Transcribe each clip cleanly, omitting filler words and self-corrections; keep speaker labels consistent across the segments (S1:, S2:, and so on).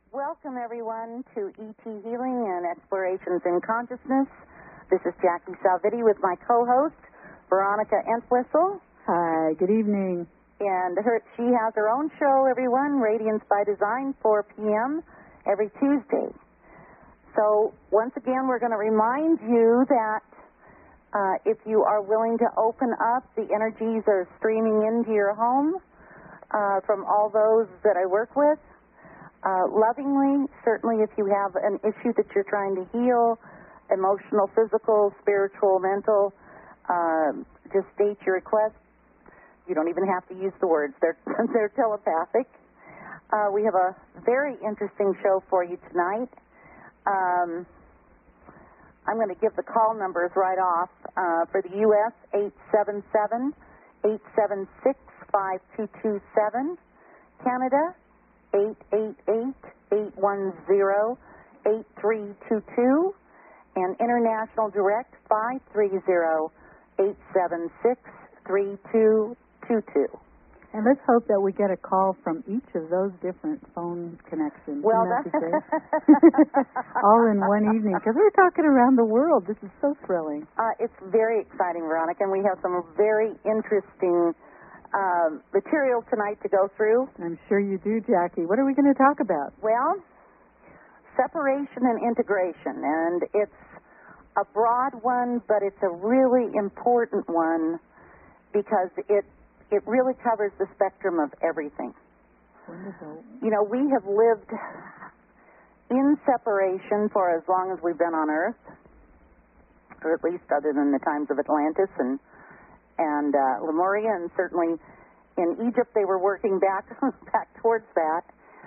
S1: Welcome, everyone, to ET Healing and Explorations in Consciousness. This is Jackie Salvitti with my co-host, Veronica Entwistle.
S2: Hi, good evening.
S1: And she has her own show, everyone, Radiance by Design, 4 p.m. every Tuesday. So, once again, we're going to remind you that if you are willing to open up, the energies are streaming into your home from all those that I work with. Lovingly, certainly if you have an issue that you're trying to heal, emotional, physical, spiritual, mental, just state your request. You don't even have to use the words. They're telepathic. We have a very interesting show for you tonight. I'm going to give the call numbers right off. For the U.S., 877-876-5227. Canada, 888-810-8322, and international direct 530-876-3222.
S2: And let's hope that we get a call from each of those different phone connections.
S1: Well,
S2: that's all in one evening, because we're talking around the world. This is so thrilling.
S1: It's very exciting, Veronica, and we have some very interesting material tonight to go through.
S2: I'm sure you do, Jackie. What are we going to talk about?
S1: Well, separation and integration, and it's a broad one, but it's a really important one because it really covers the spectrum of everything.
S2: Wonderful.
S1: You know, we have lived in separation for as long as we've been on Earth, or at least other than the times of Atlantis and Lemuria, and certainly in Egypt they were working back towards that.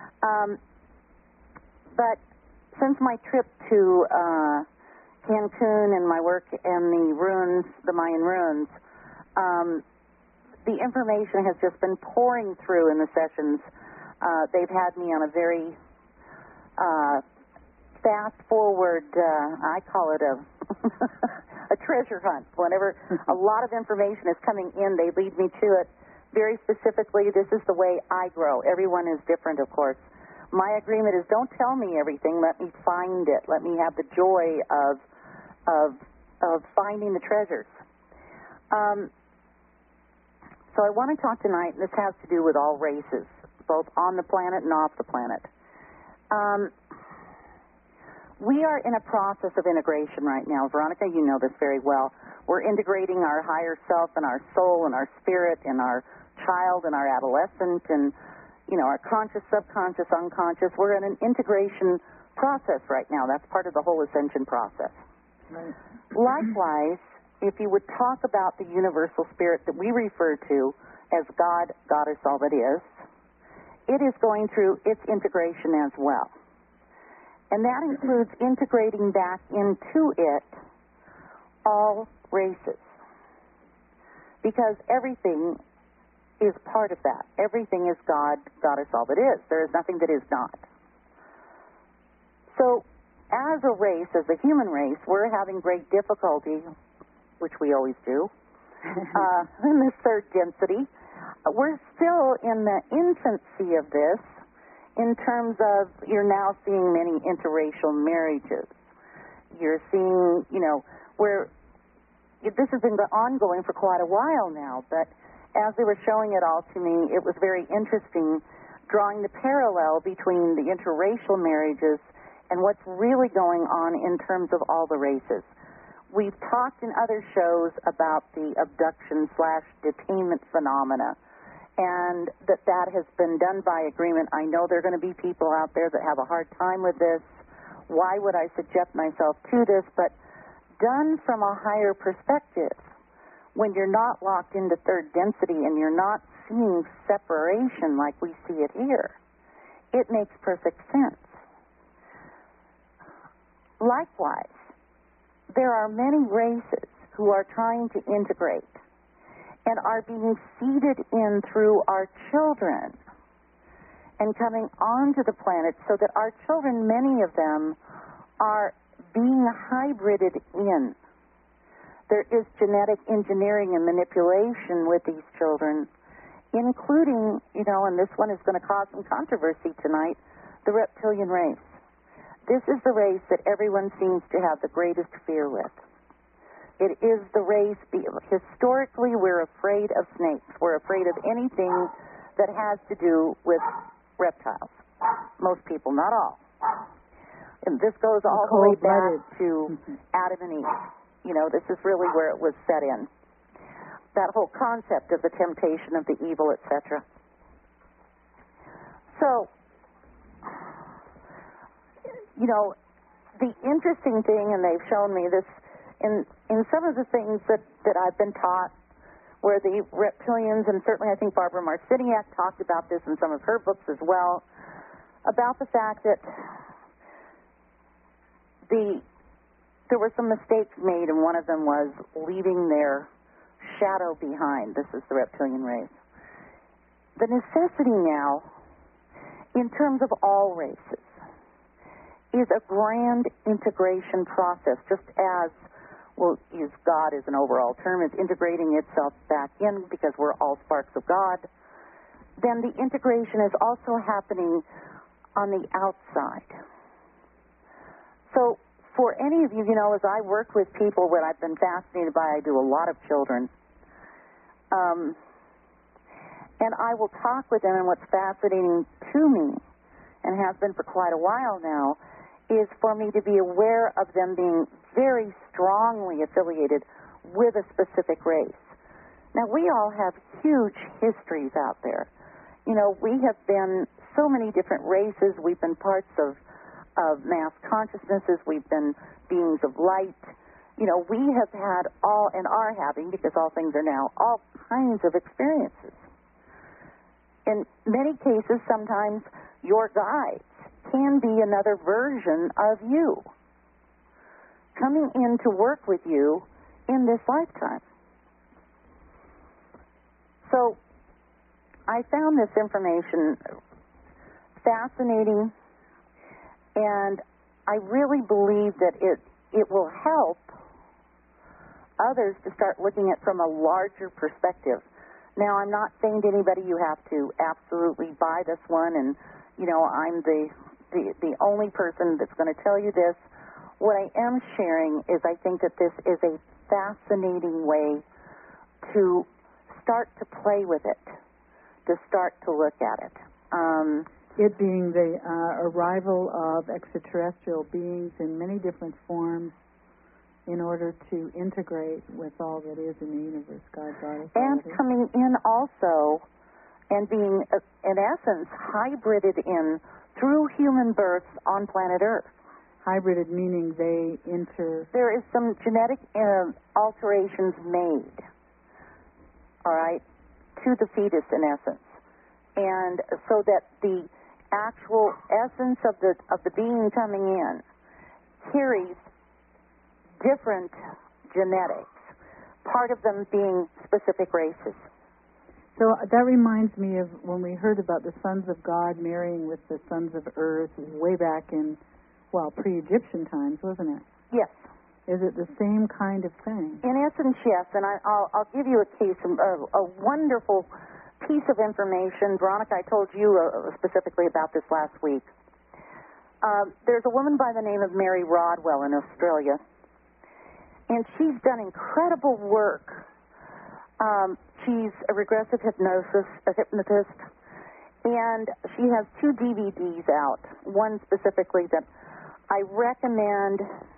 S1: But since my trip to Cancun and my work in the ruins, the Mayan ruins, the information has just been pouring through in the sessions. They've had me on a very fast-forward, I call it a treasure hunt. Whenever a lot of information is coming in, they lead me to it. Very specifically, this is the way I grow. Everyone is different, of course. My agreement is don't tell me everything. Let me find it. Let me have the joy of finding the treasures. So I want to talk tonight, and this has to do with all races, both on the planet and off the planet. We are in a process of integration right now. Veronica, you know this very well. We're integrating our higher self and our soul and our spirit and our child and our adolescent and, you know, our conscious, subconscious, unconscious. We're in an integration process right now. That's part of the whole ascension process.
S2: Right.
S1: Likewise, if you would talk about the universal spirit that we refer to as God, Goddess, all that is, it is going through its integration as well. And that includes integrating back into it all races. Because everything is part of that. Everything is God, Goddess, all that is. There is nothing that is not. So, as a race, as a human race, we're having great difficulty, which we always do, in the third density. We're still in the infancy of this in terms of you're now seeing many interracial marriages. You're seeing, you know, where this has been ongoing for quite a while now, but as they were showing it all to me, it was very interesting drawing the parallel between the interracial marriages and what's really going on in terms of all the races. We've talked in other shows about the abduction/detainment phenomena, and that has been done by agreement. I know there are going to be people out there that have a hard time with this. Why would I subject myself to this? But done from a higher perspective, when you're not locked into third density and you're not seeing separation like we see it here, it makes perfect sense. Likewise, there are many races who are trying to integrate and are being seeded in through our children and coming onto the planet so that our children, many of them, are being hybrided in. There is genetic engineering and manipulation with these children, including, you know, and this one is going to cause some controversy tonight, the reptilian race. This is the race that everyone seems to have the greatest fear with. It is the race, historically we're afraid of snakes. We're afraid of anything that has to do with reptiles. Most people, not all. And this goes all the way back to Adam and Eve. You know, this is really where it was set in. That whole concept of the temptation of the evil, etc. So, you know, the interesting thing, and they've shown me this in some of the things that I've been taught, where the reptilians, and certainly I think Barbara Marciniak talked about this in some of her books as well, about the fact that there were some mistakes made, and one of them was leaving their shadow behind. This is the reptilian race. The necessity now, in terms of all races, is a grand integration process, just as, we'll use God as an overall term, is integrating itself back in because we're all sparks of God. Then the integration is also happening on the outside. So for any of you, you know, as I work with people, what I've been fascinated by, I do a lot of children. And I will talk with them, and what's fascinating to me, and has been for quite a while now, is for me to be aware of them being very strongly affiliated with a specific race. Now, we all have huge histories out there. You know, we have been so many different races. We've been parts of mass consciousnesses. We've been beings of light. You know, we have had all, and are having, because all things are now, all kinds of experiences. In many cases, sometimes your guides can be another version of you coming in to work with you in this lifetime. So I found this information fascinating, and I really believe that it will help others to start looking at it from a larger perspective. Now, I'm not saying to anybody you have to absolutely buy this one, and, you know, I'm the only person that's going to tell you this. What I am sharing is I think that this is a fascinating way to start to play with it, to start to look at it.
S2: It being the arrival of extraterrestrial beings in many different forms in order to integrate with all that is in the universe, God,
S1: and coming in also and being, in essence, hybrided in through human births on planet Earth.
S2: Hybrided meaning they
S1: There is some genetic alterations made, all right, to the fetus in essence, and so that the actual essence of the being coming in carries different genetics, part of them being specific races.
S2: So that reminds me of when we heard about the sons of God marrying with the sons of Earth way back in, well, pre-Egyptian times, wasn't it?
S1: Yes.
S2: Is it the same kind of thing?
S1: In essence, yes, and I'll give you a case, a wonderful piece of information. Veronica, I told you specifically about this last week. There's a woman by the name of Mary Rodwell in Australia, and she's done incredible work. She's a regressive hypnotist, and she has 2 DVDs out, one specifically that I recommend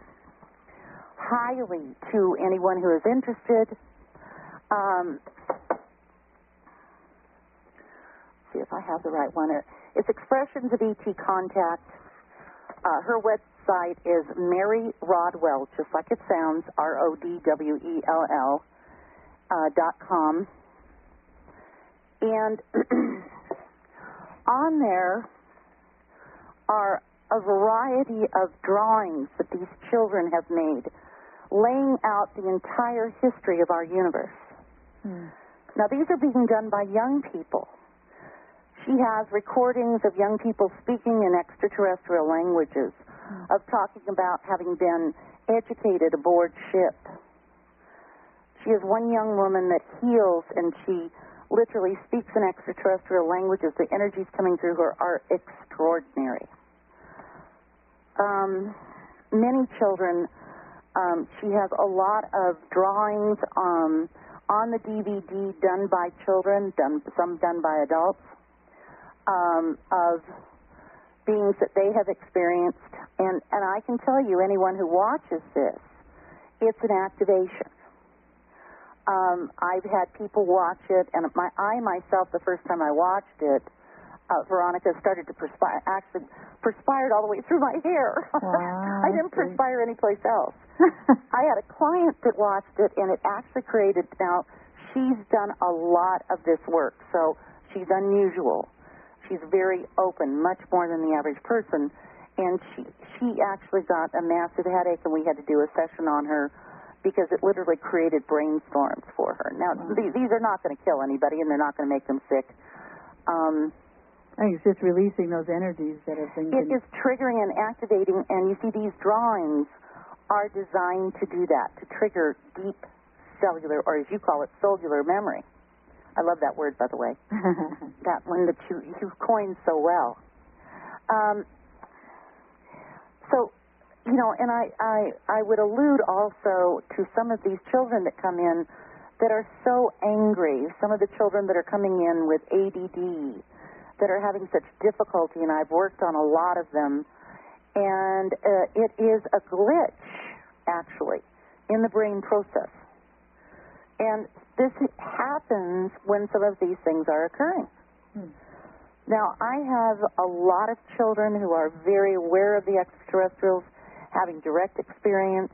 S1: highly to anyone who is interested. See if I have the right one. It's Expressions of ET Contact. Her website is Mary Rodwell, just like it sounds, RODWELL .com. And on there are a variety of drawings that these children have made, laying out the entire history of our universe. Now, these are being done by young people. She has recordings of young people speaking in extraterrestrial languages, of talking about having been educated aboard ship. She is one young woman that heals, and she literally speaks in extraterrestrial languages. The energies coming through her are extraordinary. Many children, she has a lot of drawings on the DVD done by children, some done by adults, of beings that they have experienced. And I can tell you, anyone who watches this, it's an activation. I've had people watch it, and I myself, the first time I watched it, Veronica, started to perspire, actually perspired all the way through my hair.
S2: Wow,
S1: I didn't perspire anyplace else. I had a client that watched it, and it actually created, now, she's done a lot of this work, so she's unusual. She's very open, much more than the average person, and she actually got a massive headache, and we had to do a session on her because it literally created brainstorms for her. Now, these are not going to kill anybody, and they're not going to make them sick.
S2: I think it's just releasing those energies that have been...
S1: It is triggering and activating, and you see these drawings are designed to do that, to trigger deep cellular, or as you call it, cellular memory. I love that word, by the way. That one that you coined so well. So, you know, and I would allude also to some of these children that come in that are so angry, some of the children that are coming in with ADD, that are having such difficulty, and I've worked on a lot of them, and it is a glitch, actually, in the brain process. And this happens when some of these things are occurring. Now, I have a lot of children who are very aware of the extraterrestrials, having direct experience,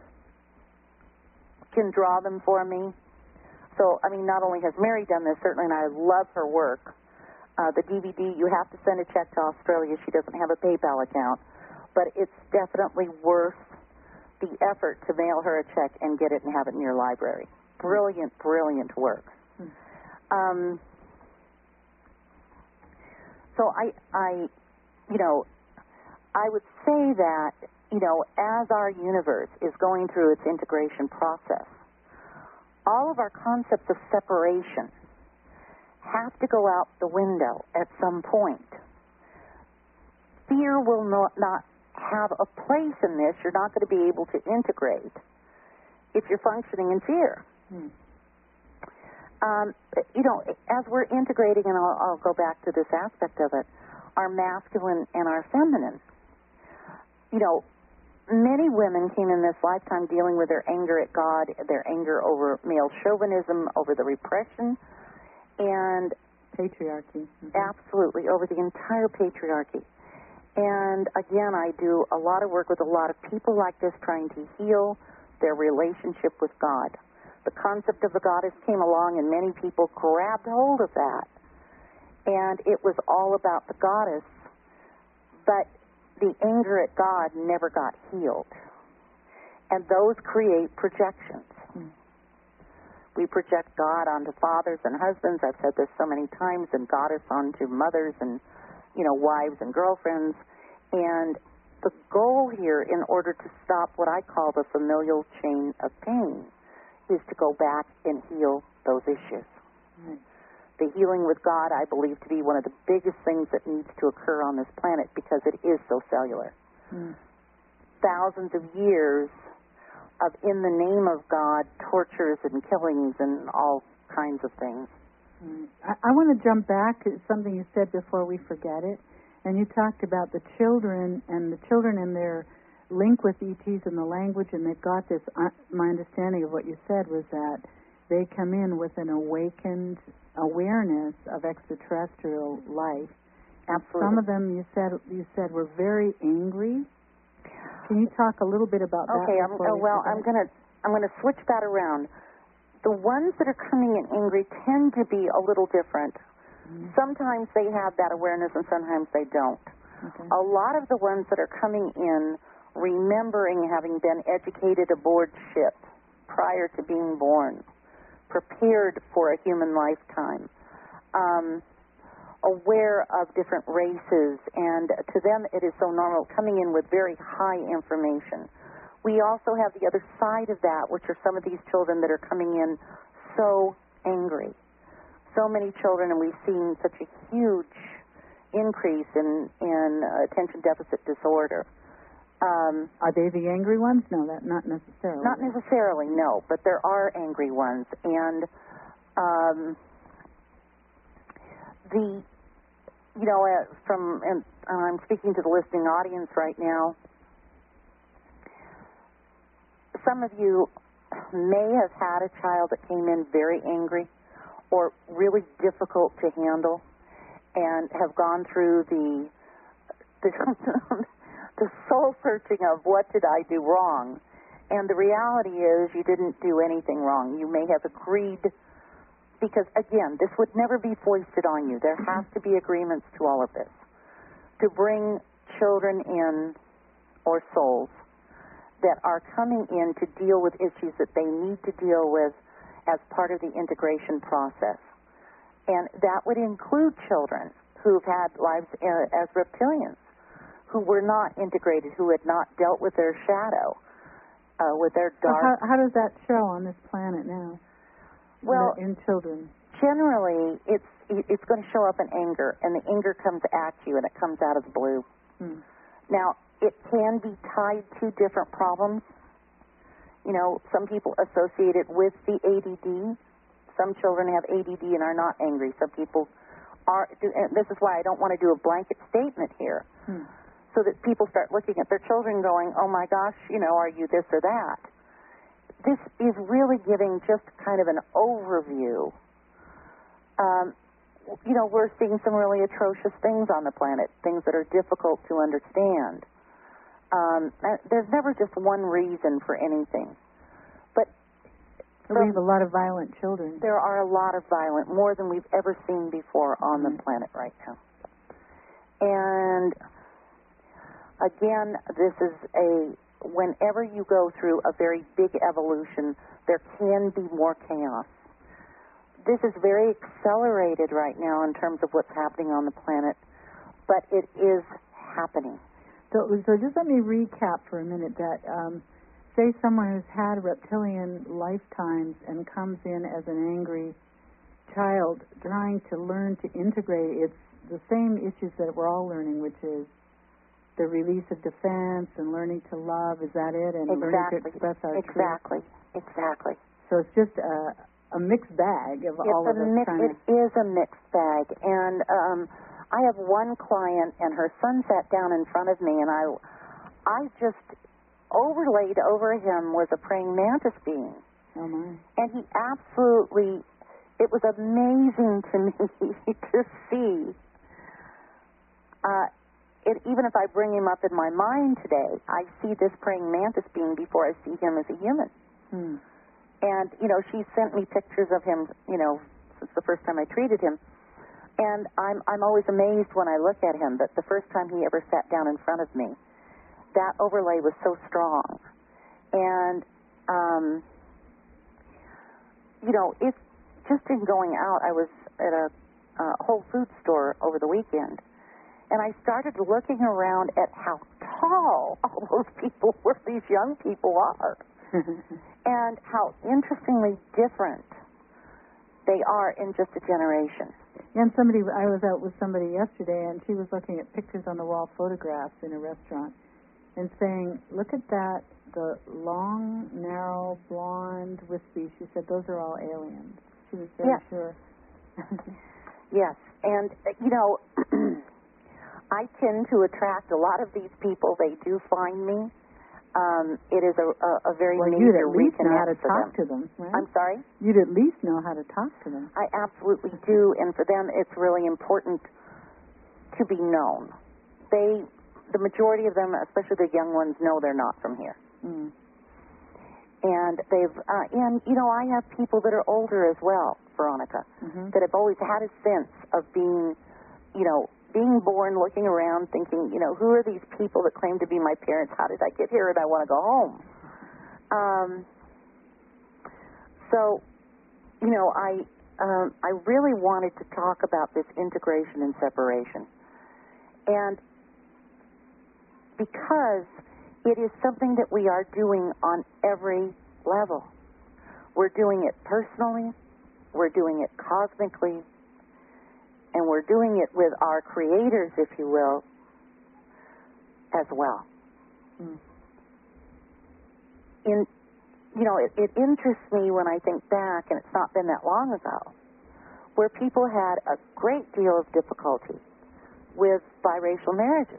S1: can draw them for me. So, I mean, not only has Mary done this, certainly, and I love her work. The DVD, you have to send a check to Australia. She doesn't have a PayPal account. But it's definitely worth the effort to mail her a check and get it and have it in your library. Brilliant, brilliant work. So I would say that, you know, as our universe is going through its integration process, all of our concepts of separation have to go out the window at some point. Fear will not have a place in this. You're not going to be able to integrate if you're functioning in fear. You know, as we're integrating, and I'll go back to this aspect of it, our masculine and our feminine. You know, many women came in this lifetime dealing with their anger at God, their anger over male chauvinism, over the repression, and
S2: patriarchy.
S1: Absolutely, over the entire patriarchy. And again, I do a lot of work with a lot of people like this, trying to heal their relationship with God. The concept of the goddess came along, and many people grabbed hold of that. And it was all about the goddess, but the anger at God never got healed. And those create projections. We project God onto fathers and husbands. I've said this so many times, and goddess onto mothers and, you know, wives and girlfriends. And the goal here, in order to stop what I call the familial chain of pain, is to go back and heal those issues. The healing with God, I believe, to be one of the biggest things that needs to occur on this planet, because it is so cellular. Thousands of years of, in the name of God, tortures and killings and all kinds of things.
S2: I want to jump back to something you said before we forget it. And you talked about the children and their link with ETs and the language, and they've got this. My understanding of what you said was that they come in with an awakened awareness of extraterrestrial life.
S1: Absolutely.
S2: Some of them you said were very angry. Can you talk a little bit about that?
S1: Okay. I'm going to switch that around. The ones that are coming in angry tend to be a little different. Sometimes they have that awareness, and sometimes they don't.
S2: Okay.
S1: A lot of the ones that are coming in remembering having been educated aboard ship prior to being born, prepared for a human lifetime, aware of different races, and to them it is so normal, coming in with very high information. We also have the other side of that, which are some of these children that are coming in so angry, so many children, and we've seen such a huge increase in attention deficit disorder.
S2: Are they the angry ones? No, that not necessarily.
S1: Not necessarily, no, but there are angry ones, and and I'm speaking to the listening audience right now. Some of you may have had a child that came in very angry or really difficult to handle, and have gone through the soul searching of what did I do wrong. And the reality is you didn't do anything wrong. You may have agreed, because again, this would never be foisted on you. There has to be agreements to all of this. To bring children in, or souls that are coming in to deal with issues that they need to deal with as part of the integration process. And that would include children who've had lives as reptilians, who were not integrated, who had not dealt with their shadow, with their dark...
S2: So how does that show on this planet now?
S1: Well,
S2: in children?
S1: Generally, it's going to show up in anger, and the anger comes at you, and it comes out of the blue. Now, it can be tied to different problems. You know, some people associate it with the ADD. Some children have ADD and are not angry. Some people are, and this is why I don't want to do a blanket statement here, so that people start looking at their children going, oh my gosh, are you this or that? This is really giving just kind of an overview. We're seeing some really atrocious things on the planet, things that are difficult to understand. There's never just one reason for anything. But
S2: we have a lot of violent children.
S1: There are a lot of violent, more than we've ever seen before on the planet right now. And again, this is whenever you go through a very big evolution, there can be more chaos. This is very accelerated right now in terms of what's happening on the planet, but it is happening.
S2: So just let me recap for a minute that, say someone who's had reptilian lifetimes and comes in as an angry child trying to learn to integrate, it's the same issues that we're all learning, which is the release of defense and learning to love. Is that it? And learning to express our truth.
S1: Exactly.
S2: So it's just a mixed bag of all of us.
S1: It is a mixed bag. And I have one client, and her son sat down in front of me, and I just overlaid over him was a praying mantis being.
S2: Oh, my.
S1: And he absolutely, it was amazing to me to see. Even if I bring him up in my mind today, I see this praying mantis being before I see him as a human. And, she sent me pictures of him, since the first time I treated him. And I'm always amazed when I look at him, but the first time he ever sat down in front of me, that overlay was so strong. And, it's just in going out, I was at a Whole Foods store over the weekend, and I started looking around at how tall all those people were, these young people are, and how interestingly different they are in just a generation.
S2: And I was out with somebody yesterday, and she was looking at pictures on the wall, photographs in a restaurant, and saying, look at that, the long, narrow, blonde, wispy. She said, those are all aliens. She was very sure.
S1: Yes, and, I tend to attract a lot of these people. They do find me. It is a very major
S2: you'd at least know how to talk to them, right?
S1: I'm sorry?
S2: You'd at least know how to talk to them.
S1: I absolutely do, and for them it's really important to be known. The majority of them, especially the young ones, know they're not from here. And I have people that are older as well, Veronica, that have always had a sense of being born, looking around, thinking, who are these people that claim to be my parents? How did I get here? And I want to go home. I really wanted to talk about this integration and separation. And because it is something that we are doing on every level. We're doing it personally, we're doing it cosmically, and we're doing it with our creators, if you will, as well.
S2: Mm.
S1: It interests me when I think back, and it's not been that long ago, where people had a great deal of difficulty with biracial marriages.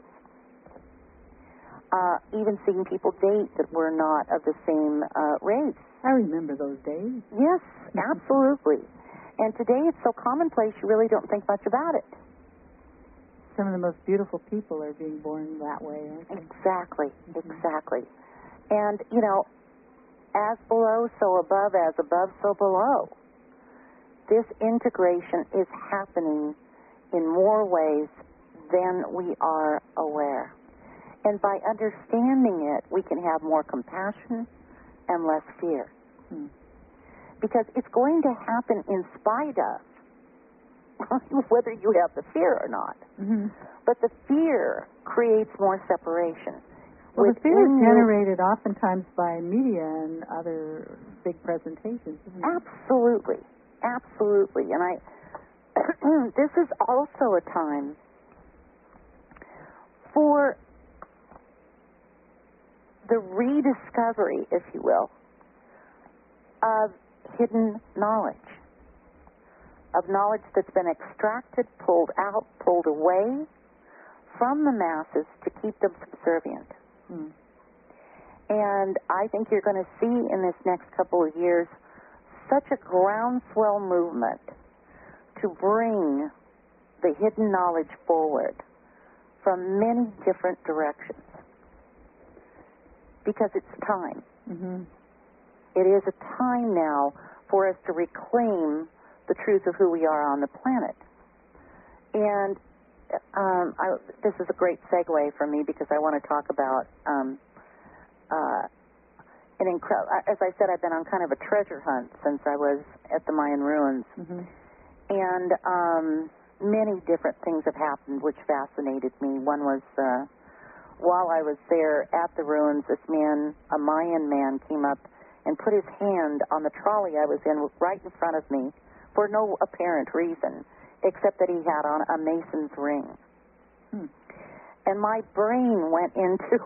S1: Even seeing people date that were not of the same race.
S2: I remember those days.
S1: Yes, absolutely. And today it's so commonplace you really don't think much about it.
S2: Some of the most beautiful people are being born that way, aren't they?
S1: Exactly, exactly. And, as below, so above, as above, so below. This integration is happening in more ways than we are aware. And by understanding it, we can have more compassion and less fear.
S2: Hmm.
S1: Because it's going to happen in spite of whether you have the fear or not.
S2: Mm-hmm.
S1: But the fear creates more separation.
S2: Well, the fear is generated oftentimes by media and other big presentations, isn't it?
S1: Absolutely. Absolutely. And this is also a time for the rediscovery, if you will, of hidden knowledge. Of knowledge that's been extracted, pulled out, pulled away from the masses to keep them subservient.
S2: Hmm.
S1: And I think you're going to see in this next couple of years such a groundswell movement to bring the hidden knowledge forward from many different directions. Because it's time.
S2: Mm-hmm.
S1: It is a time now for us to reclaim the truth of who we are on the planet. And this is a great segue for me because I want to talk about as I said, I've been on kind of a treasure hunt since I was at the Mayan ruins.
S2: Mm-hmm.
S1: And many different things have happened which fascinated me. One was while I was there at the ruins, this man, a Mayan man, came up and put his hand on the trolley I was in right in front of me for no apparent reason, except that he had on a mason's ring.
S2: Hmm.
S1: And my brain went into,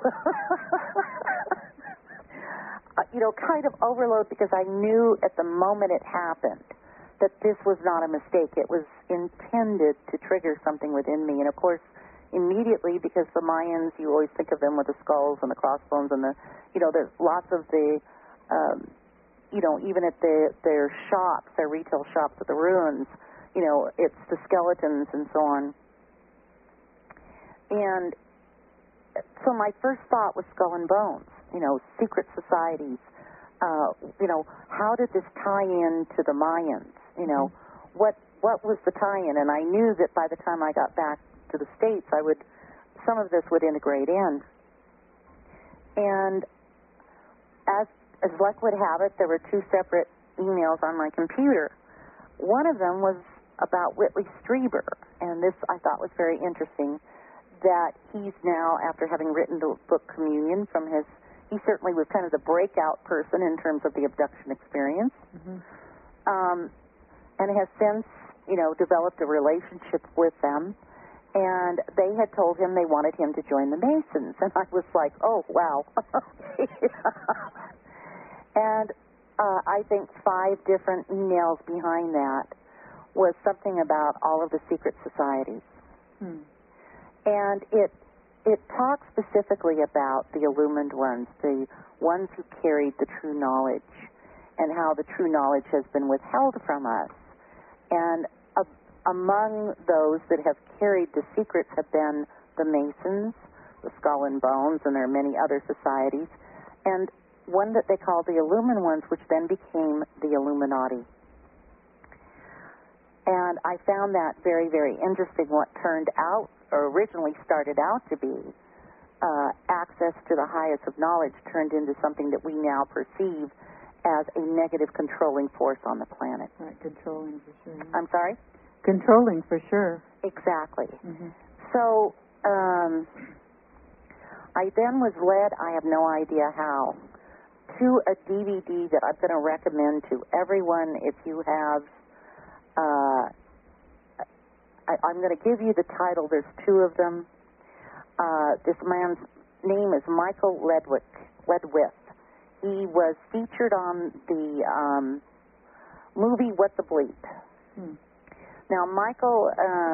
S1: kind of overload because I knew at the moment it happened that this was not a mistake. It was intended to trigger something within me. And, of course, immediately, because the Mayans, you always think of them with the skulls and the crossbones and there's lots of the, even at their shops, their retail shops at the ruins, it's the skeletons and so on. And so my first thought was skull and bones, secret societies. How did this tie in to the Mayans? What was the tie-in? And I knew that by the time I got back to the States, some of this would integrate in. And as luck would have it, there were two separate emails on my computer. One of them was about Whitley Strieber, and this I thought was very interesting, that he's now, after having written the book Communion, he certainly was kind of the breakout person in terms of the abduction experience, and has since, developed a relationship with them, and they had told him they wanted him to join the Masons, and I was like, oh, wow. And I think 5 different emails behind that was something about all of the secret societies.
S2: Hmm.
S1: And it talks specifically about the illumined ones, the ones who carried the true knowledge, and how the true knowledge has been withheld from us. And among those that have carried the secrets have been the Masons, the Skull and Bones, and there are many other societies, and one that they call the Illumined ones, which then became the Illuminati. And I found that very, very interesting. What turned out, or originally started out to be, access to the highest of knowledge turned into something that we now perceive as a negative controlling force on the planet.
S2: Right, controlling for sure.
S1: I'm sorry?
S2: Controlling for sure.
S1: Exactly.
S2: Mm-hmm.
S1: So I then was led, I have no idea how, to a DVD that I'm going to recommend to everyone if you have I'm going to give you the title. There's two of them. This man's name is Michael Ledwith. He was featured on the movie What the Bleep. Now, Michael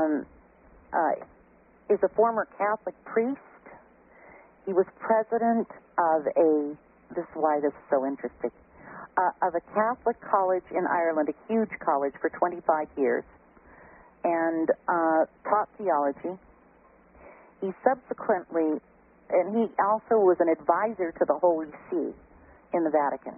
S1: is a former Catholic priest. He was president of this is why this is so interesting, of a Catholic college in Ireland, a huge college, for 25 years, and taught theology. He subsequently, and he also was an advisor to the Holy See in the Vatican.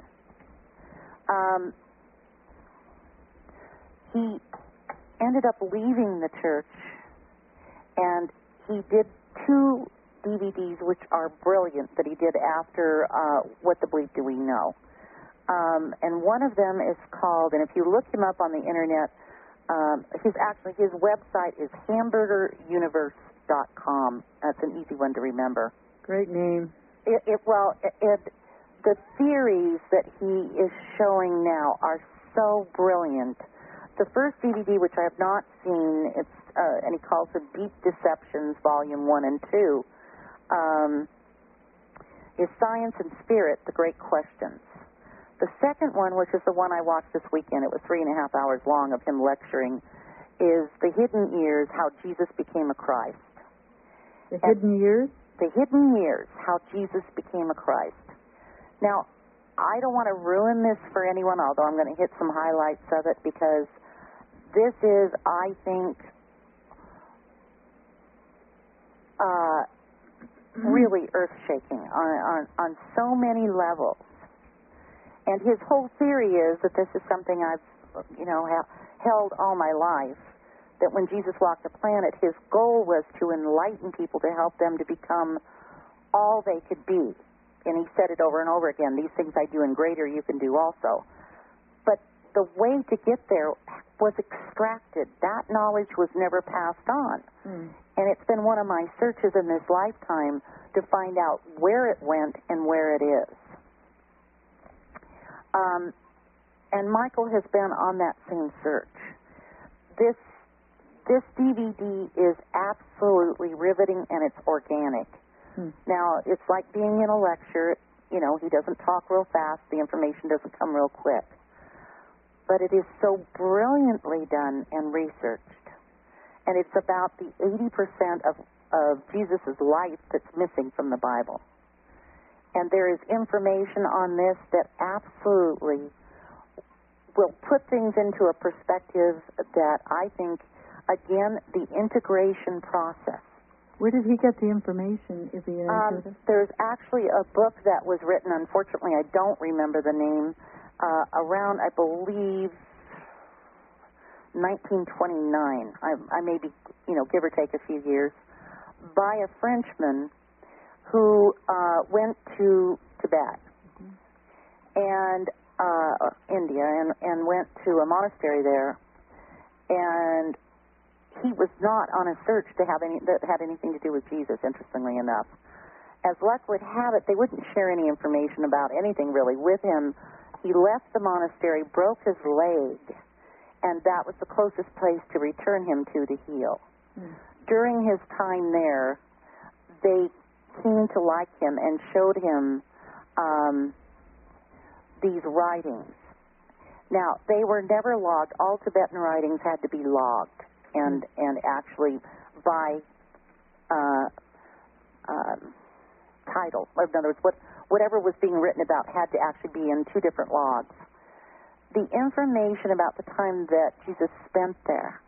S1: He ended up leaving the church, and he did two DVDs which are brilliant that he did after What the Bleep Do We Know. And one of them is called, and if you look him up on the internet, his website is hamburgeruniverse.com. That's an easy one to remember.
S2: Great name.
S1: The theories that he is showing now are so brilliant. The first DVD, which I have not seen, and he calls it Deep Deceptions, Volume 1 and 2, is Science and Spirit, The Great Questions. The second one, which is the one I watched this weekend, it was 3.5 hours long of him lecturing, is The Hidden Years, How Jesus Became a Christ.
S2: The Hidden Years?
S1: The Hidden Years, How Jesus Became a Christ. Now, I don't want to ruin this for anyone, although I'm going to hit some highlights of it, because this is, I think, really earth-shaking on so many levels. And his whole theory is that this is something I've, held all my life, that when Jesus walked the planet, his goal was to enlighten people, to help them to become all they could be. And he said it over and over again, these things I do and greater you can do also. But the way to get there was extracted. That knowledge was never passed on. And it's been one of my searches in this lifetime to find out where it went and where it is. And Michael has been on that same search. This DVD is absolutely riveting, and it's organic. Now, it's like being in a lecture. He doesn't talk real fast. The information doesn't come real quick. But it is so brilliantly done and researched. And it's about the 80% of Jesus' life that's missing from the Bible. And there is information on this that absolutely will put things into a perspective that I think, again, the integration process.
S2: Where did he get the information? Is he
S1: There's actually a book that was written, unfortunately I don't remember the name, around, I believe, 1929. I may be, give or take a few years, by a Frenchman who went to Tibet and India and went to a monastery there, and he was not on a search that had anything to do with Jesus, interestingly enough. As luck would have it, they wouldn't share any information about anything really with him. He left the monastery, broke his leg, and that was the closest place to return him to heal. During his time there, they came to like him and showed him these writings. Now, they were never logged. All Tibetan writings had to be logged and actually by title. In other words, whatever was being written about had to actually be in two different logs. The information about the time that Jesus spent there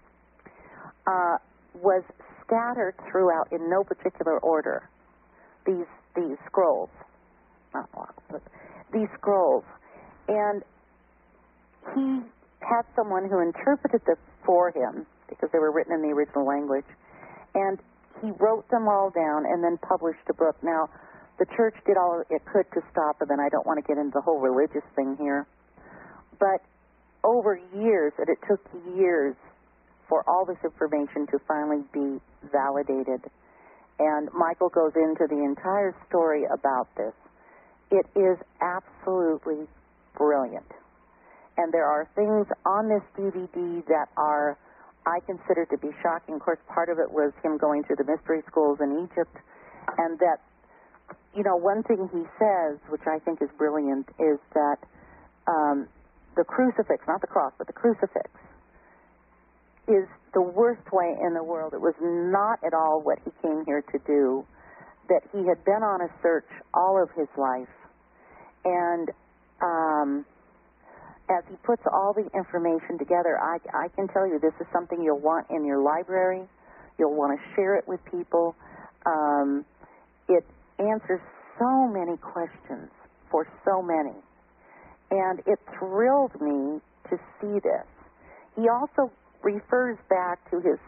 S1: was scattered throughout in no particular order. These scrolls, not logs, but these scrolls, and he had someone who interpreted this for him because they were written in the original language, and he wrote them all down and then published a book. Now, the church did all it could to stop it, and I don't want to get into the whole religious thing here, but over years, and it took years for all this information to finally be validated. And Michael goes into the entire story about this. It is absolutely brilliant. And there are things on this DVD that are, I consider to be shocking. Of course, part of it was him going to the mystery schools in Egypt, and that, one thing he says, which I think is brilliant, is that the crucifix, not the cross, but the crucifix, is the worst way in the world. It was not at all what he came here to do, that he had been on a search all of his life. And as he puts all the information together, I can tell you this is something you'll want in your library. You'll want to share it with people. It answers so many questions for so many. And it thrilled me to see this. He also refers back to his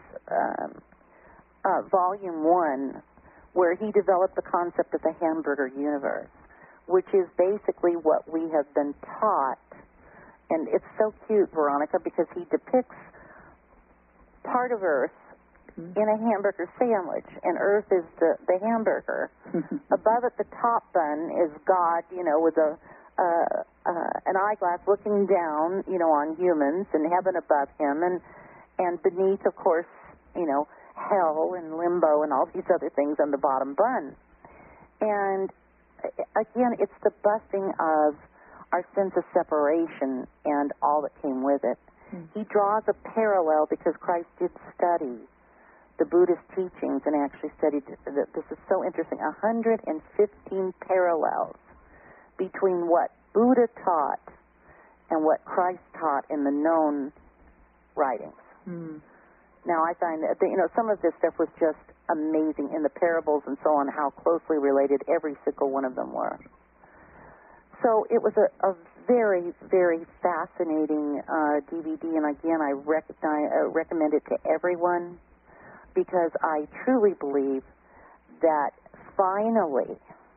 S1: Volume 1, where he developed the concept of the hamburger universe, which is basically what we have been taught. And it's so cute, Veronica, because he depicts part of Earth in a hamburger sandwich, and Earth is the hamburger. Above it, the top bun is God, with an eyeglass looking down, on humans, and heaven above him, and beneath, of course, hell and limbo and all these other things on the bottom bun. And again, it's the busting of our sense of separation and all that came with it. He draws a parallel because Christ did study the Buddhist teachings and actually studied, this is so interesting, 115 parallels between what Buddha taught and what Christ taught in the known writings. Now, I find that, some of this stuff was just amazing in the parables and so on, how closely related every single one of them were. So it was a very, very fascinating DVD, and again, I recommend it to everyone because I truly believe that finally,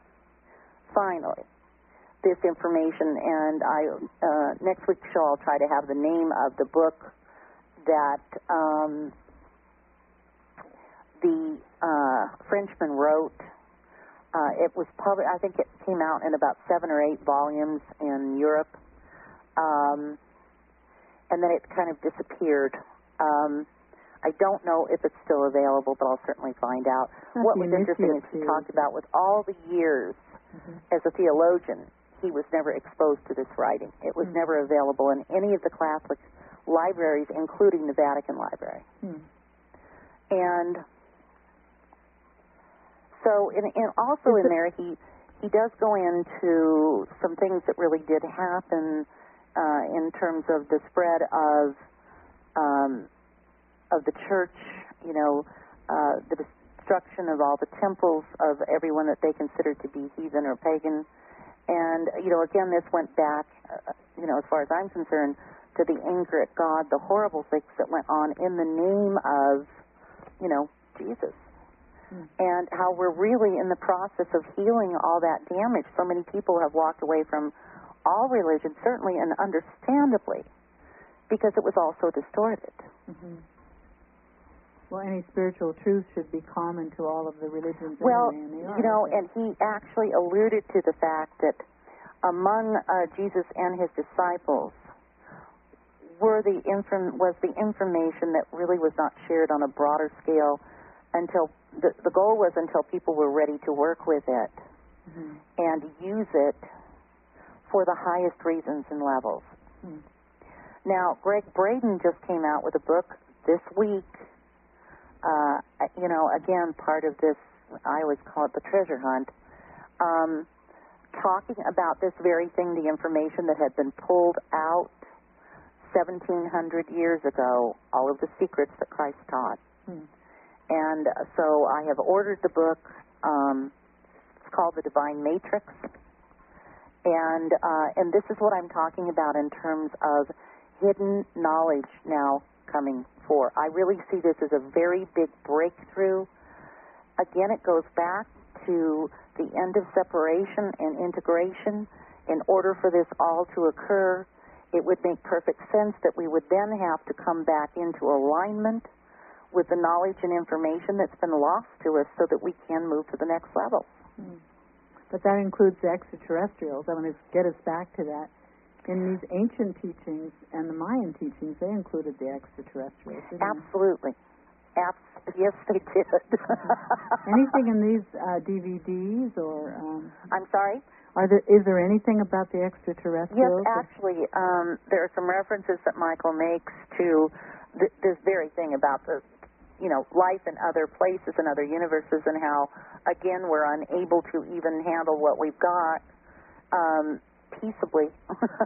S1: this information, and next week's show I'll try to have the name of the book that the Frenchman wrote. It was published, I think it came out in about 7 or 8 volumes in Europe, and then it kind of disappeared. I don't know if it's still available, but I'll certainly find out. What was interesting is he talked about with all the years as a theologian, he was never exposed to this writing. It was never available in any of the Catholic libraries, including the Vatican Library. And so, and also in there, he does go into some things that really did happen in terms of the spread of the church, the destruction of all the temples of everyone that they considered to be heathen or pagan. And, again, this went back, as far as I'm concerned, to the anger at God, the horrible things that went on in the name of, Jesus. And how we're really in the process of healing all that damage. So many people have walked away from all religion, certainly and understandably, because it was all so distorted.
S2: Well, any spiritual truth should be common to all of the religions.
S1: Well,
S2: anyway, and they are,
S1: and he actually alluded to the fact that among Jesus and his disciples was the information that really was not shared on a broader scale until the goal was until people were ready to work with it and use it for the highest reasons and levels. Now, Greg Braden just came out with a book this week. Again, part of this, I always call it the treasure hunt, talking about this very thing, the information that had been pulled out 1,700 years ago, all of the secrets that Christ taught. And so I have ordered the book. It's called The Divine Matrix. And this is what I'm talking about in terms of hidden knowledge now coming forth. I really see this as a very big breakthrough. Again, it goes back to the end of separation and integration. In order for this all to occur, it would make perfect sense that we would then have to come back into alignment with the knowledge and information that's been lost to us so that we can move to the next level.
S2: But that includes the extraterrestrials. I want to get us back to that. in these ancient teachings and the Mayan teachings, they included the extraterrestrials.
S1: Absolutely. Yes, they did.
S2: Anything in these DVDs or?
S1: I'm sorry?
S2: Is there anything about the extraterrestrials?
S1: Yes, actually, there are some references that Michael makes to this very thing about the, life in other places and other universes, and how, again, we're unable to even handle what we've got peaceably.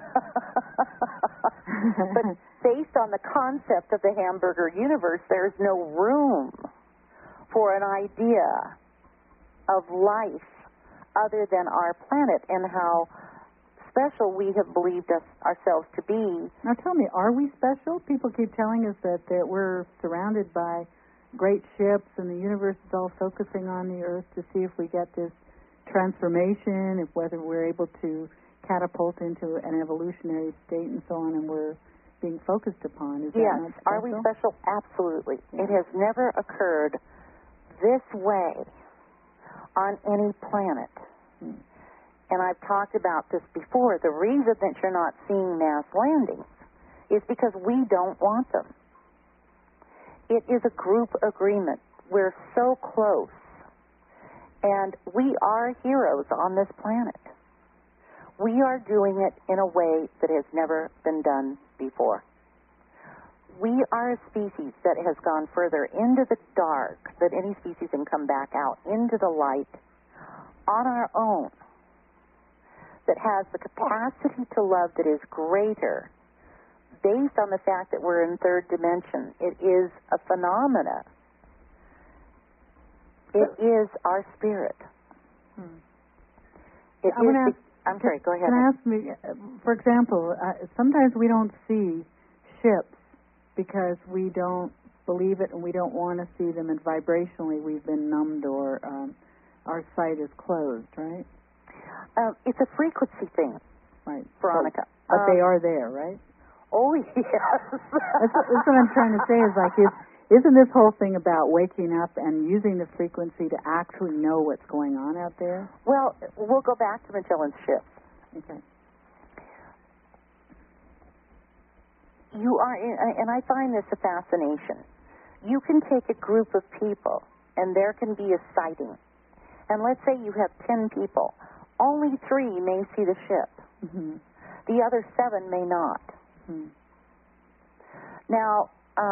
S1: But based on the concept of the hamburger universe, there's no room for an idea of life other than our planet, and how special we have believed ourselves to be.
S2: Now tell me, are we special? People keep telling us that we're surrounded by great ships and the universe is all focusing on the Earth to see if we get this transformation, if whether we're able to catapult into an evolutionary state and so on, and we're being focused upon. Is
S1: yes.
S2: That not special?
S1: Are we special? Absolutely.
S2: Yeah.
S1: It has never occurred this way on any planet. And I've talked about this before. The reason that you're not seeing mass landings is because we don't want them. It is a group agreement. We're so close. And we are heroes on this planet. We are doing it in a way that has never been done before. We are a species that has gone further into the dark than any species and come back out into the light on our own, that has the capacity to love that is greater based on the fact that we're in third dimension. It is a phenomena. It is our spirit. I'm sorry, go ahead.
S2: Can I ask me, for example, sometimes we don't see ships because we don't believe it and we don't want to see them, and vibrationally we've been numbed or our sight is closed, right?
S1: It's a frequency thing,
S2: right,
S1: Veronica.
S2: But they are there, right?
S1: Oh, yes.
S2: That's what I'm trying to say is, like, isn't this whole thing about waking up and using the frequency to actually know what's going on out there?
S1: Well, we'll go back to Magellan's ship.
S2: Okay.
S1: You are, and I find this a fascination. You can take a group of people, and there can be a sighting. And let's say you have 10 people. Only 3 may see the ship.
S2: Mm-hmm.
S1: The other 7 may not.
S2: Mm-hmm.
S1: Now,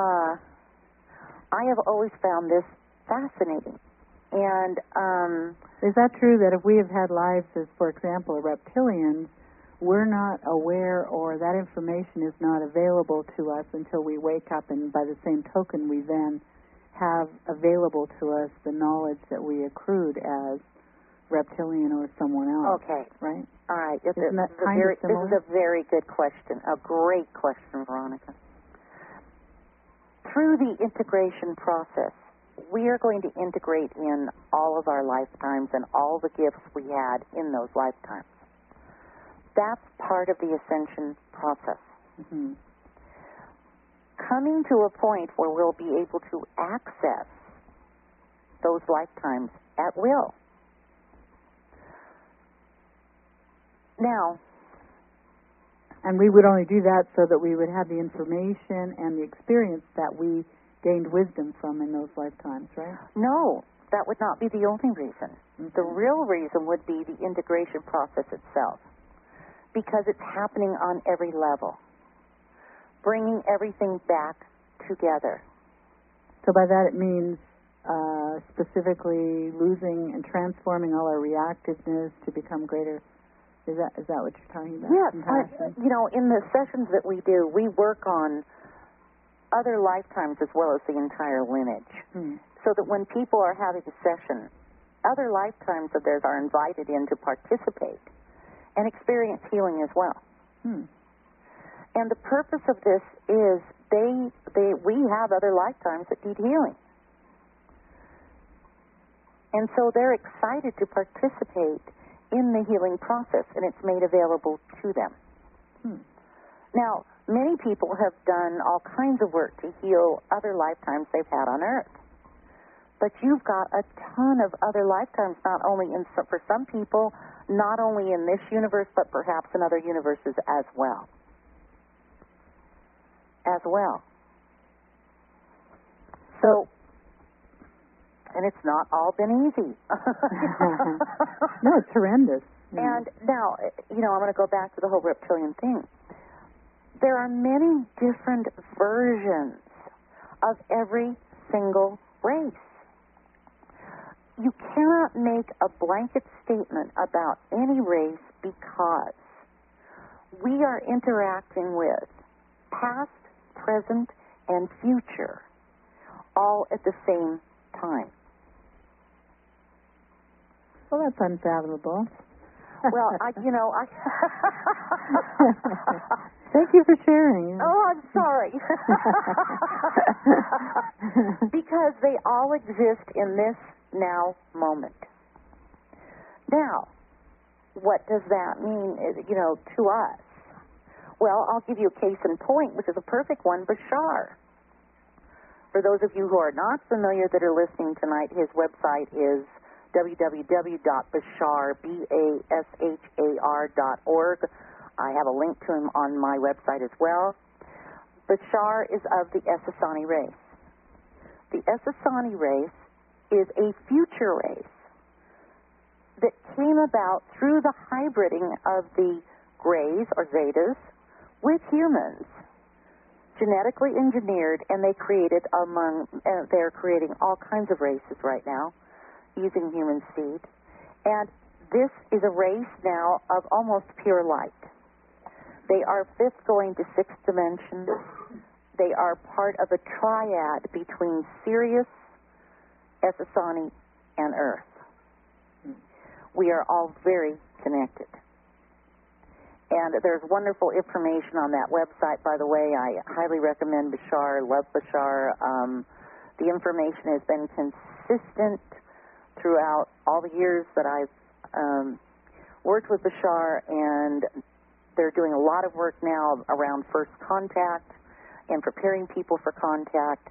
S1: I have always found this fascinating. And
S2: is that true that if we have had lives as, for example, reptilians, we're not aware, or that information is not available to us until we wake up, and by the same token we then have available to us the knowledge that we accrued as reptilian or someone else.
S1: Okay.
S2: Right?
S1: All right.
S2: Isn't that kind of similar?
S1: This is a very good question, a great question, Veronica. Through the integration process, we are going to integrate in all of our lifetimes and all the gifts we had in those lifetimes. That's part of the ascension process.
S2: Mm-hmm.
S1: Coming to a point where we'll be able to access those lifetimes at will. Now,
S2: and we would only do that so that we would have the information and the experience that we gained wisdom from in those lifetimes, right?
S1: No, that would not be the only reason.
S2: Mm-hmm.
S1: The real reason would be the integration process itself, because it's happening on every level, bringing everything back together.
S2: So by that it means specifically losing and transforming all our reactiveness to become greater. Is that what you're talking about?
S1: Yes. In the sessions that we do, we work on other lifetimes as well as the entire lineage. So that when people are having a session, other lifetimes of theirs are invited in to participate and experience healing as well. And the purpose of this is we have other lifetimes that need healing. And so they're excited to participate in the healing process, and it's made available to them. Now, many people have done all kinds of work to heal other lifetimes they've had on Earth. But you've got a ton of other lifetimes, not only for some people, not only in this universe, but perhaps in other universes as well. So, and it's not all been easy.
S2: No, it's horrendous.
S1: And now, I'm going to go back to the whole reptilian thing. There are many different versions of every single race. You cannot make a blanket statement about any race because we are interacting with past, present, and future all at the same time.
S2: Well, that's unfathomable.
S1: Well,
S2: Thank you for sharing.
S1: Oh, I'm sorry. Because they all exist in this now moment. Now, what does that mean, to us? Well, I'll give you a case in point, which is a perfect one, Bashar. For those of you who are not familiar that are listening tonight, his website is www.bashar.org. I have a link to him on my website as well. Bashar is of the Essassani race. The Essassani race is a future race that came about through the hybriding of the Greys or Zetas with humans, genetically engineered, and they're creating all kinds of races right now using human seed. And this is a race now of almost pure light. They are fifth going to sixth dimension. They are part of a triad between Sirius, Essassani, and Earth. We are all very connected. And there's wonderful information on that website, by the way. I highly recommend Bashar, love Bashar. The information has been consistent throughout all the years that I've worked with Bashar, and they're doing a lot of work now around first contact and preparing people for contact.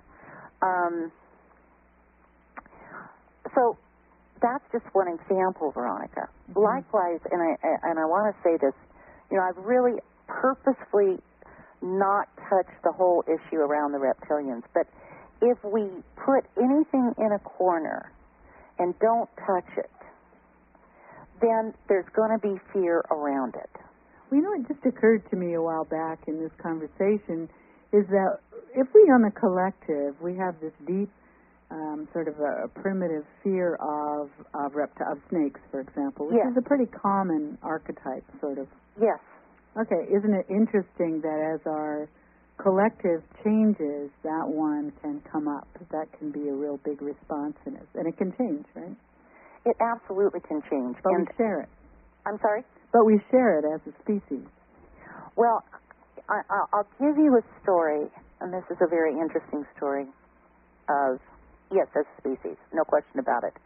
S1: So that's just one example, Veronica. Mm-hmm. Likewise, and I want to say this, I've really purposefully not touched the whole issue around the reptilians, but if we put anything in a corner and don't touch it, then there's going to be fear around it.
S2: Well, it just occurred to me a while back in this conversation is that if we on the collective, we have this deep sort of a primitive fear of snakes, for example, which is a pretty common archetype, sort of.
S1: Yes.
S2: Okay, isn't it interesting that as our collective changes, that one can come up? That can be a real big response in it. And it can change, right?
S1: It absolutely can change.
S2: But we share it.
S1: I'm sorry?
S2: But we share it as a species.
S1: Well, I'll give you a story, and this is a very interesting story of, yes, as a species, no question about it.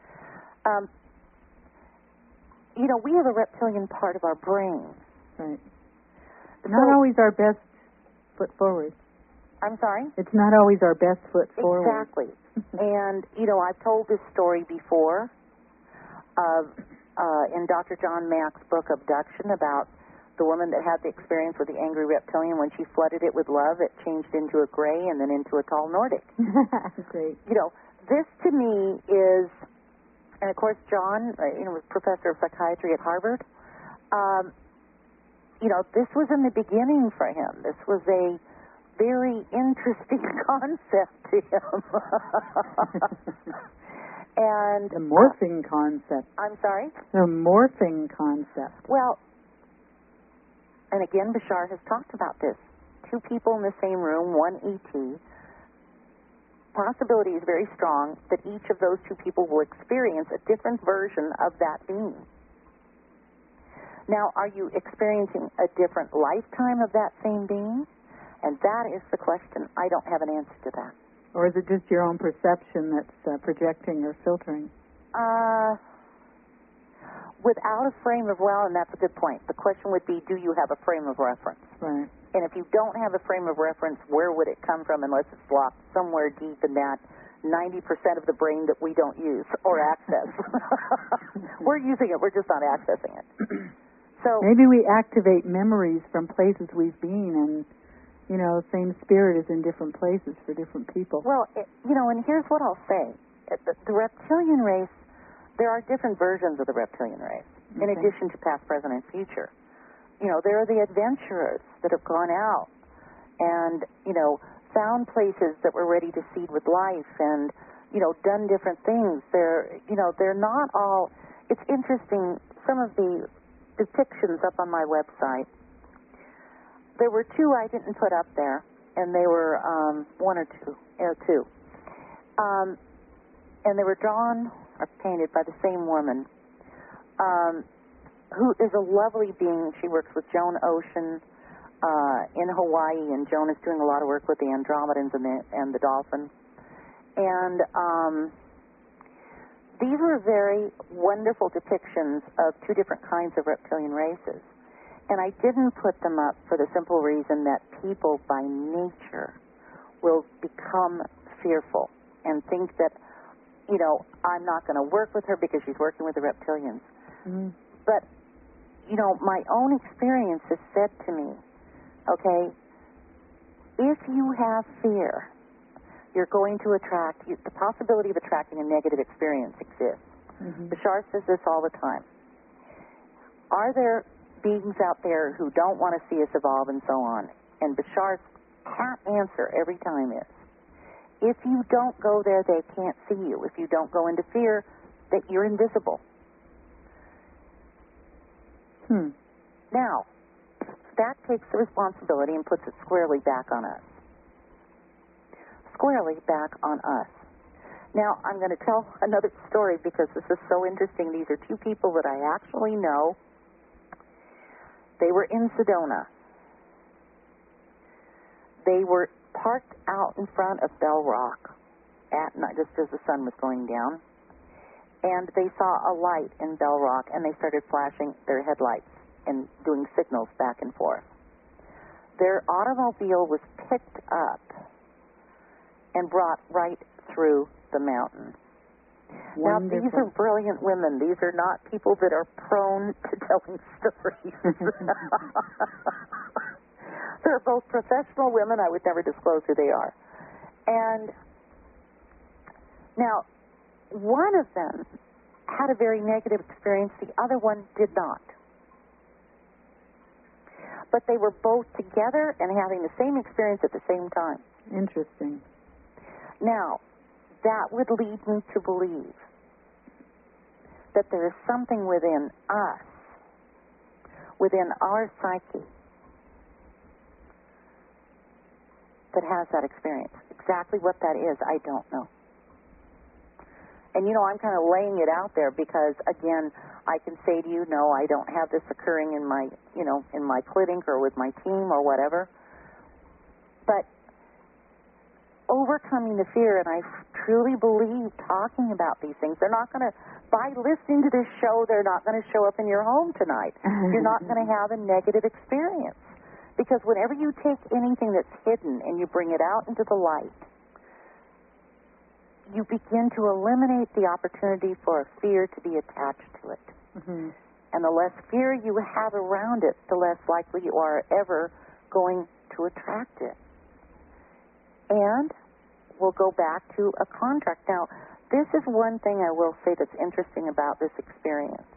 S1: We have a reptilian part of our brain.
S2: Right. Not always our best foot forward.
S1: I'm sorry?
S2: It's not always our best foot forward.
S1: Exactly. And, I've told this story before in Dr. John Mack's book, Abduction, about the woman that had the experience with the angry reptilian. When she flooded it with love, it changed into a gray and then into a tall Nordic.
S2: Great.
S1: This to me is, and of course John, was professor of psychiatry at Harvard. This was in the beginning for him. This was a very interesting concept to him. And
S2: the morphing concept.
S1: I'm sorry?
S2: The morphing concept.
S1: Well, and again, Bashar has talked about this. Two people in the same room, one ET. Possibility is very strong that each of those two people will experience a different version of that being. Now, are you experiencing a different lifetime of that same being? And that is the question. I don't have an answer to that.
S2: Or is it just your own perception that's projecting or filtering?
S1: Without a frame of, and that's a good point. The question would be, do you have a frame of reference?
S2: Right.
S1: And if you don't have a frame of reference, where would it come from unless it's locked somewhere deep in that 90% of the brain that we don't use or access. We're using it, we're just not accessing it. So
S2: maybe we activate memories from places we've been, and same spirit is in different places for different people.
S1: Well, and here's what I'll say: the reptilian race. There are different versions of the reptilian race, in addition to past, present, and future. There are the adventurers that have gone out and found places that were ready to seed with life, and done different things. They're not all. It's interesting. Some of the depictions up on my website. There were two I didn't put up there, and they were one or two, two, and they were drawn or painted by the same woman, who is a lovely being. She works with Joan Ocean in Hawaii, and Joan is doing a lot of work with the Andromedans and the dolphin. And these were very wonderful depictions of two different kinds of reptilian races. And I didn't put them up for the simple reason that people by nature will become fearful and think that, I'm not going to work with her because she's working with the reptilians. Mm-hmm. But, my own experience has said to me, okay, if you have fear, you're going to attract, the possibility of attracting a negative experience exists. Mm-hmm. Bashar says this all the time. Are there beings out there who don't want to see us evolve and so on? And Bashar's pat answer every time is, if you don't go there, they can't see you. If you don't go into fear, that you're invisible. Now, that takes the responsibility and puts it squarely back on us. Squarely back on us. Now, I'm going to tell another story because this is so interesting. These are two people that I actually know. They were in Sedona. They were parked out in front of Bell Rock at night, just as the sun was going down. And they saw a light in Bell Rock, and they started flashing their headlights and doing signals back and forth. Their automobile was picked up and brought right through the mountain. Wonderful. Now, these are brilliant women. These are not people that are prone to telling stories. They're both professional women. I would never disclose who they are. And now, one of them had a very negative experience. The other one did not. But they were both together and having the same experience at the same time.
S2: Interesting.
S1: Now, that would lead me to believe that there is something within us, within our psyche, that has that experience. Exactly what that is, I don't know. And, I'm kind of laying it out there because, again, I can say to you, no, I don't have this occurring in my, in my clinic or with my team or whatever. But overcoming the fear, and I truly believe talking about these things, they're not going to, by listening to this show, they're not going to show up in your home tonight. You're not going to have a negative experience. Because whenever you take anything that's hidden and you bring it out into the light, you begin to eliminate the opportunity for a fear to be attached to it. Mm-hmm. And the less fear you have around it, the less likely you are ever going to attract it. And we'll go back to a contract. Now, this is one thing I will say that's interesting about this experience.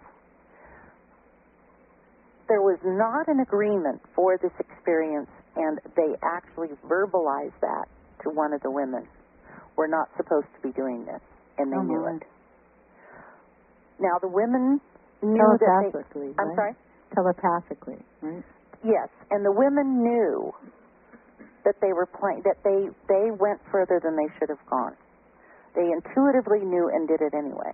S1: There was not an agreement for this experience, and they actually verbalized that to one of the women. We're not supposed to be doing this, and they knew it. Now, the women knew that they...
S2: Right?
S1: I'm sorry?
S2: Telepathically, right?
S1: Yes, and the women knew that they were playing, that they went further than they should have gone. They intuitively knew and did it anyway.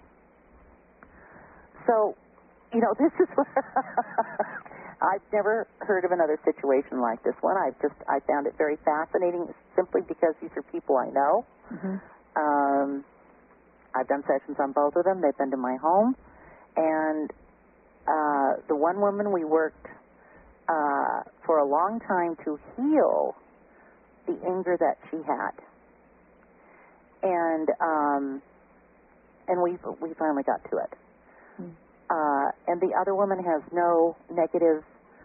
S1: So, this is what I've never heard of another situation like this one. I found it very fascinating simply because these are people I know. Mm-hmm. I've done sessions on both of them. They've been to my home. And the one woman we worked for a long time to heal the anger that she had. and we finally got to it. And the other woman has no negative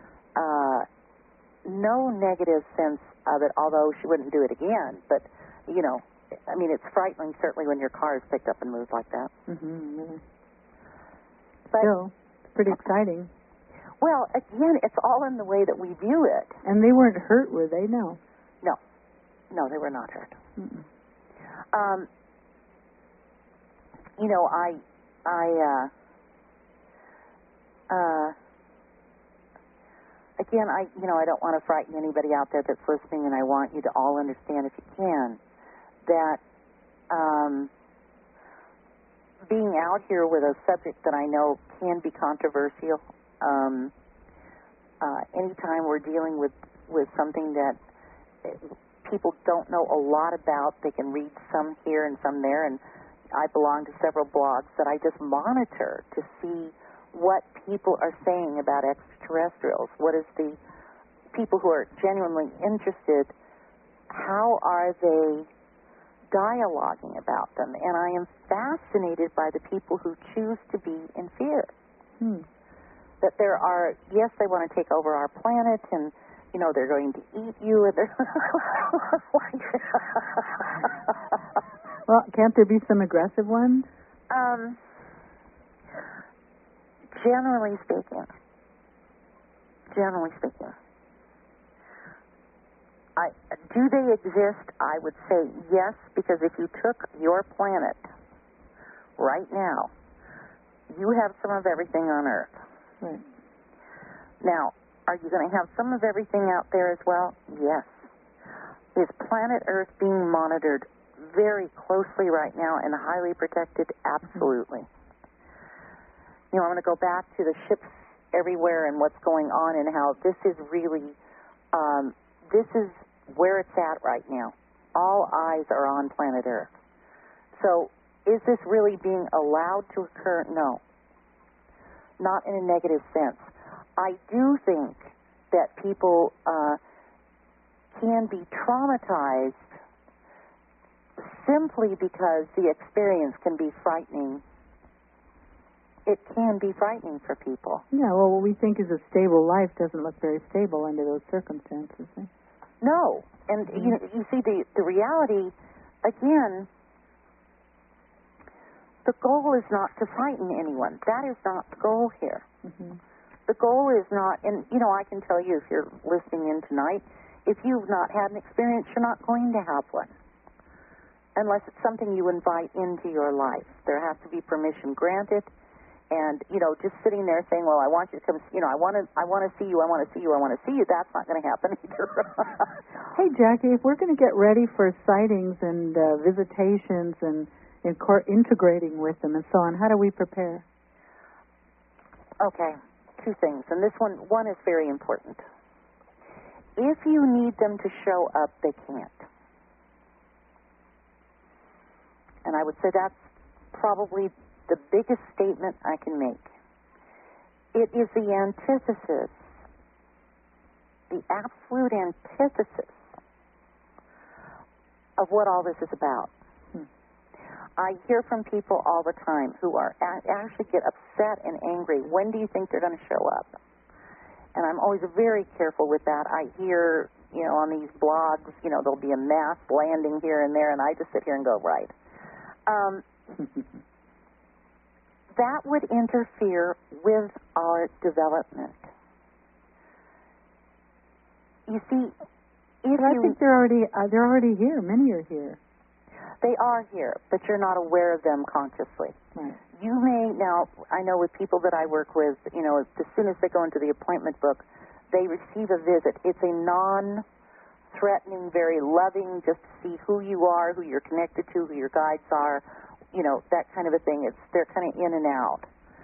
S1: sense of it, although she wouldn't do it again. But, you know, I mean, it's frightening, certainly, when your car is picked up and moved like that.
S2: Mm-hmm.
S1: But
S2: still, it's pretty exciting.
S1: Well, again, it's all in the way that we view it.
S2: And they weren't hurt, were they? No.
S1: No, they were not hurt.
S2: Mm-mm.
S1: You know, again, I don't want to frighten anybody out there that's listening, and I want you to all understand, if you can, that being out here with a subject that I know can be controversial, anytime we're dealing with something that people don't know a lot about, they can read some here and some there, and I belong to several blogs that I just monitor to see what people are saying about extraterrestrials. What is the people who are genuinely interested, how are they dialoguing about them? And I am fascinated by the people who choose to be in fear. That there are, yes, they want to take over our planet, and, you know, they're going to eat you, and they're
S2: Well, can't there be some aggressive ones?
S1: Generally speaking, do they exist? I would say yes, because if you took your planet right now, you have some of everything on Earth.
S2: Right.
S1: Now, are you going to have some of everything out there as well? Yes. Is planet Earth being monitored very closely right now and highly protected? Absolutely. You know, I'm going to go back to the ships everywhere and what's going on and how this is really, this is where it's at right now. All eyes are on planet Earth. So, is this really being allowed to occur? No. Not in a negative sense. I do think that people can be traumatized simply because the experience can be frightening. It can be frightening for people.
S2: Yeah, well, what we think is a stable life doesn't look very stable under those circumstances. Eh?
S1: No. And you see, the reality, again, the goal is not to frighten anyone. That is not the goal here.
S2: Mm-hmm.
S1: The goal is not, and, you know, I can tell you if you're listening in tonight, if you've not had an experience, you're not going to have one. Unless it's something you invite into your life. There has to be permission granted. And, you know, just sitting there saying, well, I want you to come, you know, I want to see you, I want to see you, I want to see you, that's not going to happen either.
S2: Hey, Jackie, if we're going to get ready for sightings and visitations and integrating with them and so on, how do we prepare?
S1: Okay, two things. And this one is very important. If you need them to show up, they can't. And I would say that's probably the biggest statement I can make. It is the antithesis, the absolute antithesis of what all this is about. I hear from people all the time who are actually get upset and angry. When do you think they're going to show up? And I'm always very careful with that. I hear, you know, on these blogs, you know, there'll be a mass landing here and there, and I just sit here and go, right. That would interfere with our development. You see,
S2: I think they're already here. Many are here.
S1: They are here, but you're not aware of them consciously.
S2: Right.
S1: You may now. I know with people that I work with, you know, as soon as they go into the appointment book, they receive a visit. It's a non-threatening, very loving, just to see who you are, who you're connected to, who your guides are. You know, that kind of a thing. They're kind of in and out.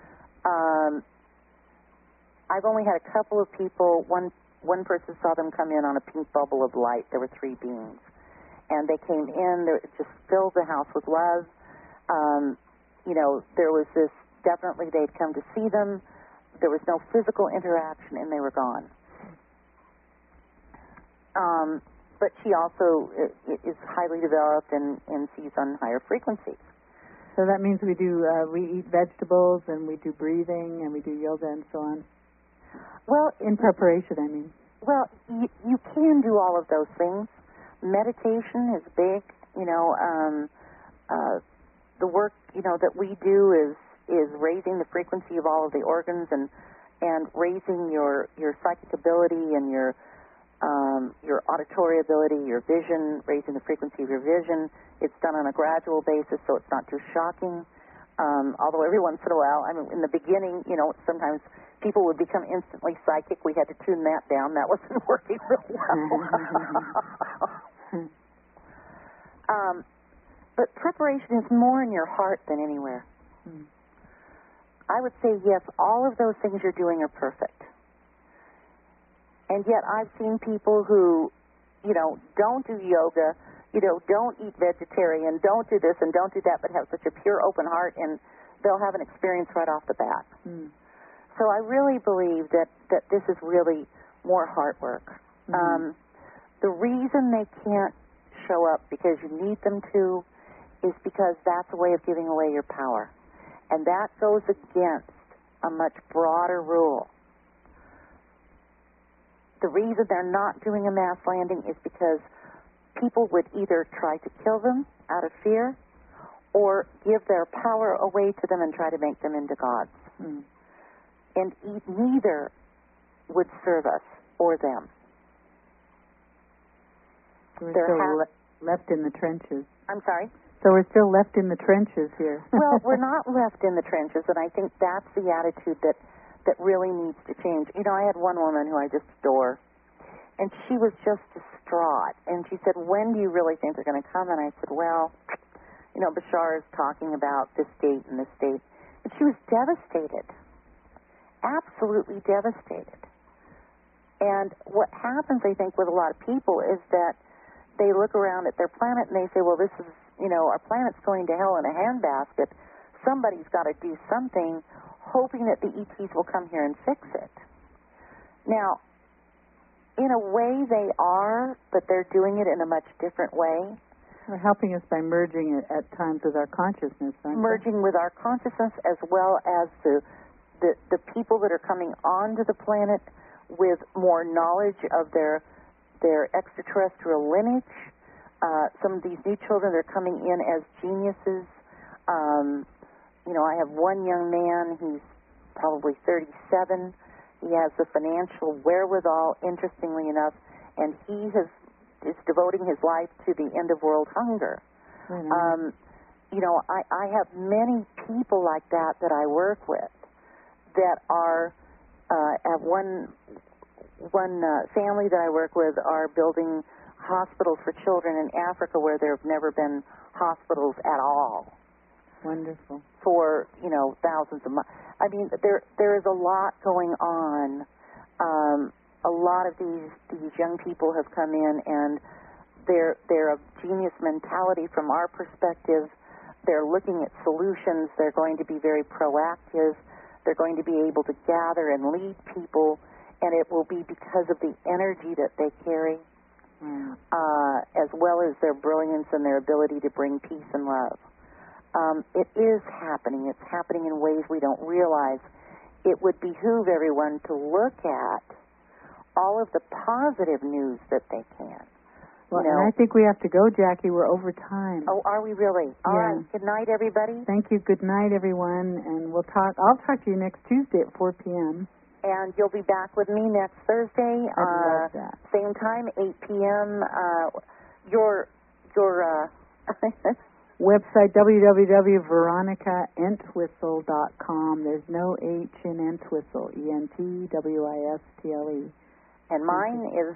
S1: I've only had a couple of people. One person saw them come in on a pink bubble of light. There were 3 beings, and they came in. It just filled the house with love. You know, there was this. Definitely, they'd come to see them. There was no physical interaction, and they were gone. but she also is highly developed and sees on higher frequencies.
S2: So that means we eat vegetables and we do breathing and we do yoga and so on.
S1: Well,
S2: in preparation, I mean.
S1: Well, you can do all of those things. Meditation is big. The work that we do is raising the frequency of all of the organs and raising your psychic ability and your auditory ability, your vision, raising the frequency of your vision. It's done on a gradual basis, so it's not too shocking. Although every once in a while, I mean, in the beginning, sometimes people would become instantly psychic. We had to tune that down. That wasn't working real well. But preparation is more in your heart than anywhere. I would say, yes, all of those things you're doing are perfect. And yet I've seen people who, don't do yoga, don't eat vegetarian, don't do this and don't do that, but have such a pure open heart, and they'll have an experience right off the bat. So I really believe that this is really more heart work. The reason they can't show up because you need them to is because that's a way of giving away your power. And that goes against a much broader rule. The reason they're not doing a mass landing is because people would either try to kill them out of fear or give their power away to them and try to make them into gods. And neither would serve us or them.
S2: We're still left in the trenches.
S1: I'm sorry?
S2: So we're still left in the trenches here.
S1: Well, we're not left in the trenches, and I think that's the attitude that really needs to change. I had one woman who I just adore, and she was just distraught. And she said, when do you really think they're going to come? And I said, well, Bashar is talking about this date and this date. And she was devastated, absolutely devastated. And what happens, I think, with a lot of people is that they look around at their planet and they say, well, this is, our planet's going to hell in a handbasket. Somebody's got to do something, hoping that the ETs will come here and fix it. Now, in a way they are, but they're doing it in a much different way.
S2: They're helping us by merging it at times with our consciousness, aren't they?
S1: Merging with our consciousness, as well as the people that are coming onto the planet with more knowledge of their extraterrestrial lineage. Some of these new children that are coming in as geniuses. I have one young man, he's probably 37. He has the financial wherewithal, interestingly enough, and he is devoting his life to the end of world hunger. I have many people like that I work with that are, have one family that I work with are building hospitals for children in Africa where there have never been hospitals at all.
S2: Wonderful.
S1: For, thousands of months. I mean, there is a lot going on. A lot of these young people have come in, and they're of genius mentality from our perspective. They're looking at solutions. They're going to be very proactive. They're going to be able to gather and lead people, and it will be because of the energy that they carry, as well as their brilliance and their ability to bring peace and love. It is happening. It's happening in ways we don't realize. It would behoove everyone to look at all of the positive news that they can.
S2: Well, and I think we have to go, Jackie. We're over time.
S1: Oh, are we really? All right. Good night, everybody.
S2: Thank you. Good night, everyone. And I'll talk to you next Tuesday at 4 p.m.
S1: And you'll be back with me next Thursday.
S2: I'd love that.
S1: Same time, 8 p.m. Your
S2: website, www.veronicaentwistle.com. There's no H in Entwistle, ENTWISTLE.
S1: And mine is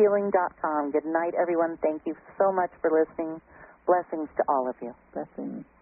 S1: ethealing.com. Good night, everyone. Thank you so much for listening. Blessings to all of you.
S2: Blessings.